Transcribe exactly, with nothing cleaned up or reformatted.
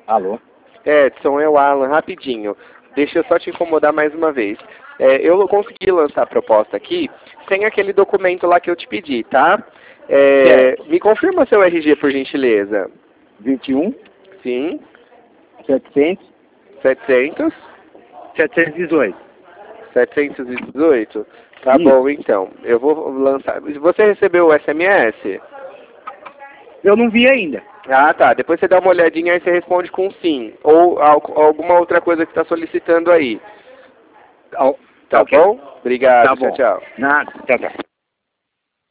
Alô? Edson, é o Alan, rapidinho. Deixa eu só te incomodar mais uma vez. É, eu consegui lançar a proposta aqui sem aquele documento lá que eu te pedi, tá? É, me confirma seu R G, por gentileza. vinte e um, Sim. setecentos, setecentos. setecentos e dezoito. setecentos e dezoito? Tá Isso. bom, então. Eu vou lançar. Você recebeu o S M S? Eu não vi ainda. Ah, tá. Depois você dá uma olhadinha e você responde com sim. Ou al- alguma outra coisa que está solicitando aí. Tá, Tá ok. bom? Obrigado. Tá Tchau, bom. tchau. Nada. Tchau, tchau.